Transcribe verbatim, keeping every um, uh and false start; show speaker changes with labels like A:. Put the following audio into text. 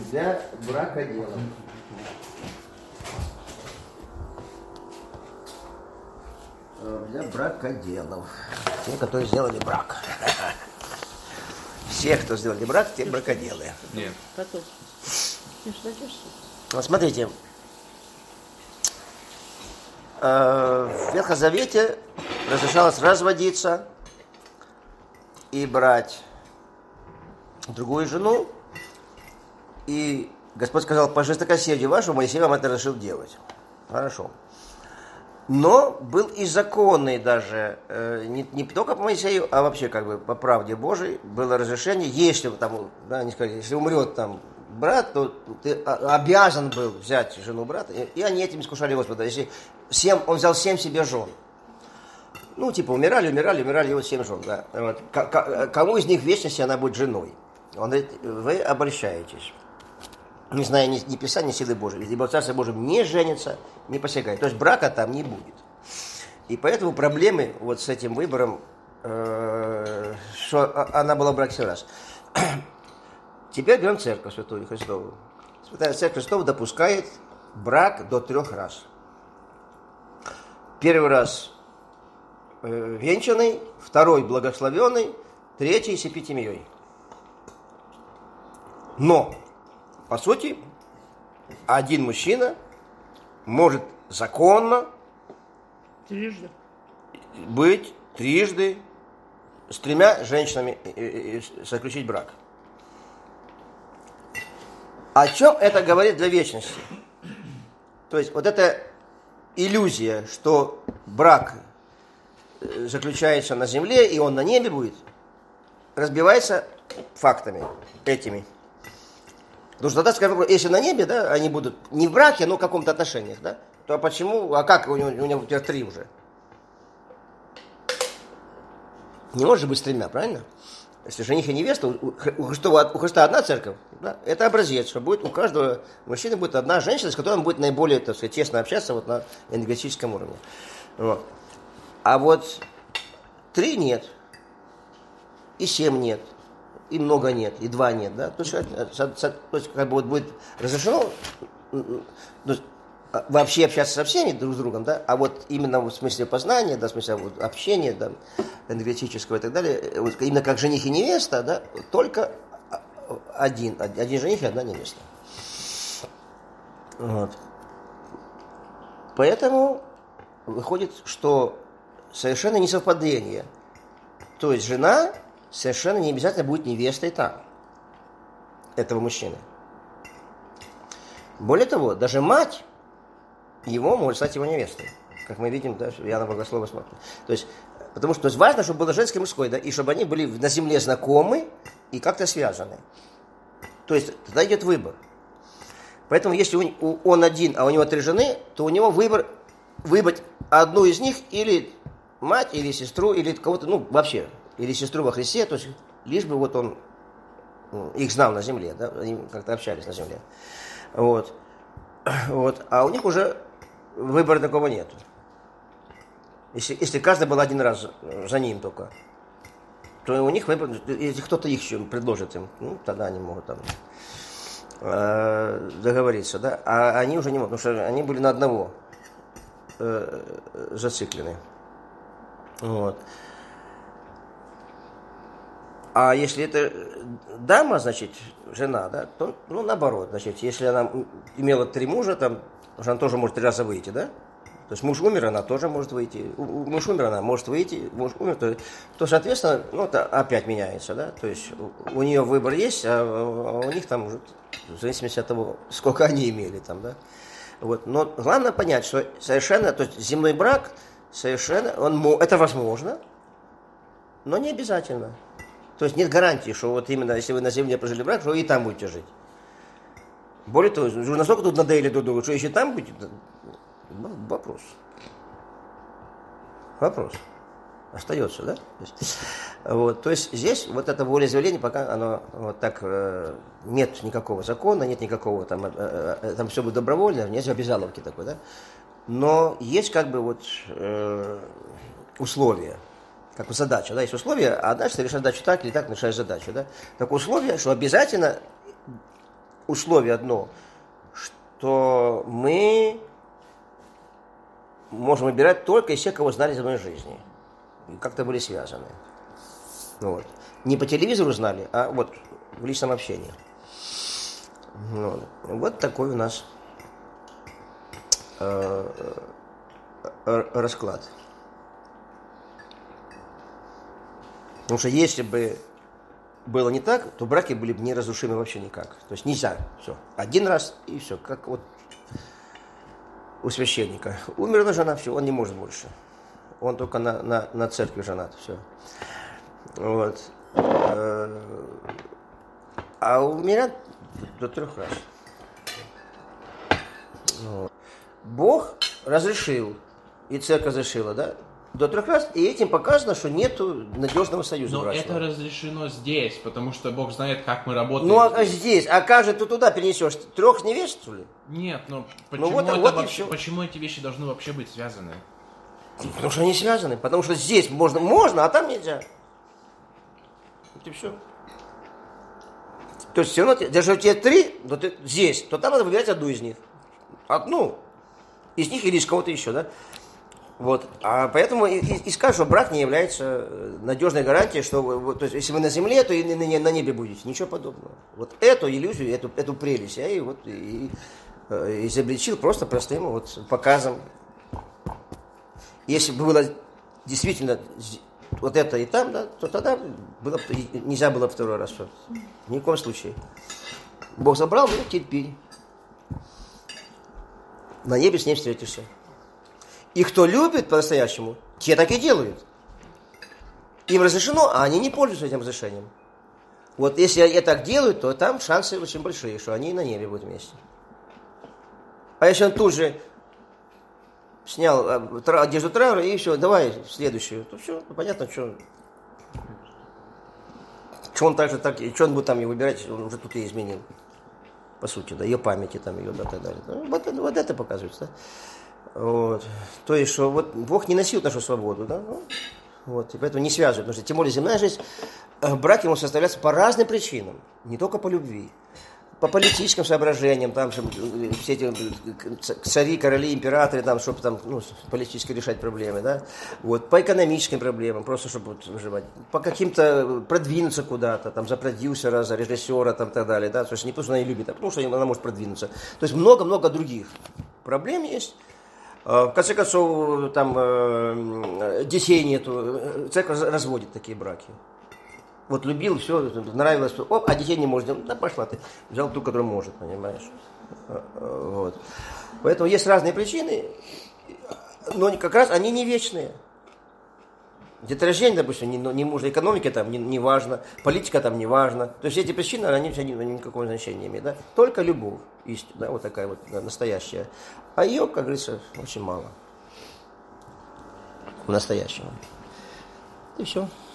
A: для бракоделов. Для бракоделов. Те, которые сделали брак. Все, кто сделали брак, те бракоделы.
B: Нет.
A: Вот смотрите. В Ветхом Завете разрешалось разводиться и брать другую жену. И Господь сказал: по жестокосердию вашему Моисей вам это разрешил делать. Хорошо. Но был и законный даже, э, не, не только по Моисею, а вообще как бы по правде Божией было разрешение, если там, да, не сказать, если умрет там брат, то ты обязан был взять жену брата, и, и они этим искушали Господа. Если семь, он взял семь себе жен, ну типа умирали, умирали, умирали, и вот семь жен, да. Вот. Кому из них в вечности она будет женой? Он говорит: вы обольщаетесь. Не зная ни, ни Писания, ни силы Божьей. Ибо в Царстве Божьем не женится, не посягает. То есть брака там не будет. И поэтому проблемы вот с этим выбором, э, что она была в браке все раз. Теперь берем Церковь Святую Христову. Святая Церковь Христова допускает брак до трех раз. Первый раз э, венчанный, второй благословенный, третий с эпитемией. Но по сути, один мужчина может законно
C: трижды
A: быть трижды с тремя женщинами заключить брак. О чем это говорит для вечности? То есть вот эта иллюзия, что брак заключается на земле и он на небе будет, разбивается фактами этими. Потому что тогда, скажем, если на небе, да, они будут не в браке, но в каком-то отношениях, да, то почему, а как у него, у него теперь три уже? Не может быть с тремя, правильно? Если жених и невеста, у Христа, у Христа одна церковь, да, это образец, что будет у каждого мужчины будет одна женщина, с которой он будет наиболее, так сказать, тесно общаться вот на энергетическом уровне. Вот. А вот три нет, и семь нет. И много нет, и два нет, да, то есть, то есть как бы вот будет разрешено есть, вообще общаться со всеми друг с другом, да, а вот именно в смысле познания, да, в смысле вот, общения, да, энергетического и так далее, вот, именно как жених и невеста, да, только один, один жених и одна невеста. Вот. Поэтому выходит, что совершенно несовпадение, то есть жена совершенно не обязательно будет невестой там, этого мужчины. Более того, даже мать его может стать его невестой. Как мы видим, да, Иоанна Богослова смотрит. То есть, потому что то есть, важно, чтобы было женское и мужское, да, и чтобы они были на земле знакомы и как-то связаны. То есть, тогда идет выбор. Поэтому, если он один, а у него три жены, то у него выбор выбрать одну из них или мать, или сестру, или кого-то, ну, вообще, или сестру во Христе, то есть лишь бы вот он их знал на земле, да, они как-то общались на земле. Вот. Вот. А у них уже выбора такого нет. Если, если каждый был один раз за ним только, то у них выбор, если кто-то их еще предложит им, ну, тогда они могут там э, договориться, да, а они уже не могут, потому что они были на одного э, зациклены. Вот. А если это дама, значит, жена, да, то, ну, наоборот, значит, если она имела три мужа, там, она тоже может три раза выйти, да? То есть муж умер, она тоже может выйти. Муж умер, она может выйти. Муж умер, то, то соответственно, ну, это опять меняется, да? То есть у, у нее выбор есть, а у них там уже, в зависимости от того, сколько они имели там, да? Вот. Но главное понять, что совершенно, то есть земной брак, совершенно, он, это возможно, но не обязательно. То есть нет гарантии, что вот именно если вы на земле прожили брак, что вы и там будете жить. Более того, уже настолько тут надоели друг другу, что еще там будете, вопрос. Вопрос. Остается, да? То есть, вот, то есть здесь вот это волеизъявление, пока оно вот так, э, нет никакого закона, нет никакого, там, э, э, там все будет добровольно, нет обязаловки такой, да? Но есть как бы вот э, условия. Как бы задача, да, есть условия, а дальше ты решаешь задачу так или так, решаешь задачу, да. Так условие, что обязательно условие одно, что мы можем выбирать только из тех, кого знали за мной жизни. И как-то были связаны. Вот. Не по телевизору знали, а вот в личном общении. Вот, вот такой у нас э, э, расклад. Потому что если бы было не так, то браки были бы неразрушимы вообще никак. То есть нельзя. Все. Один раз и все. Как вот у священника. Умерла жена, все, он не может больше. Он только на, на, на церкви женат. Все. Вот. А у меня до трех раз. Вот. Бог разрешил, и церковь разрешила, да? До трех раз, и этим показано, что нету надежного союза
B: Но
A: брачного.
B: это разрешено здесь, потому что Бог знает, как мы работаем.
A: Ну а здесь, а как же ты туда перенесешь? Трех невест, что ли?
B: Нет, ну почему,
A: Ну, вот,
B: это
A: вот
B: вообще, почему эти вещи должны вообще быть связаны?
A: Потому что они связаны. Потому что здесь можно, можно, а там нельзя. Вот и все. То есть все равно, даже у тебя три, то ты здесь, то там надо выбирать одну из них. Одну из них или из кого-то еще, да? Вот. А поэтому и, и, и скажут, что брак не является надежной гарантией, что вы, вот, то есть, если вы на земле, то и на, на небе будете. Ничего подобного. Вот эту иллюзию, эту, эту прелесть я и, вот, и, и изобличил просто простым вот, показом. Если бы было действительно вот это и там, да, то тогда было, нельзя было второй раз. Что? Ни в коем случае. Бог забрал, ну, терпи. На небе с ней встретишься. И кто любит по-настоящему, те так и делают. Им разрешено, а они не пользуются этим разрешением. Вот если они так делают, то там шансы очень большие, что они на небе будут вместе. А если он тут же снял одежду траура и все, давай следующую, то все, понятно, что, что он так же так, что он будет там ее выбирать, он уже тут и изменил. По сути, да, ее памяти там, ее, да, так далее. Вот, вот это показывается, да. Вот. То есть, что вот Бог не носил нашу свободу, да? Вот. И поэтому не связывает. Потому что, тем более, земная жизнь, брак ему составляется по разным причинам. Не только по любви. По политическим соображениям, там, чтобы все эти цари, короли, императоры, там, чтобы там, ну, политически решать проблемы, да? Вот. По экономическим проблемам, просто чтобы вот, выживать. По каким-то продвинуться куда-то, там, за продюсера, за режиссера, там, и так далее, да? То есть не потому, что она и любит, а потому, что она может продвинуться. То есть много-много других проблем есть. В конце концов, там э, детей нету, церковь разводит такие браки. Вот любил, все, нравилось, оп, а детей не может. Да пошла ты, взял ту, которая может, понимаешь. Вот. Поэтому есть разные причины, но как раз они не вечные. Деторождение, допустим, не, не мужа, экономика там не, не важно, политика там не важно. То есть эти причины, они, они, они никакого значения не имеют. Да? Только любовь, истина, да, вот такая вот, да, настоящая. А ее, как говорится, очень мало. У настоящего. И все.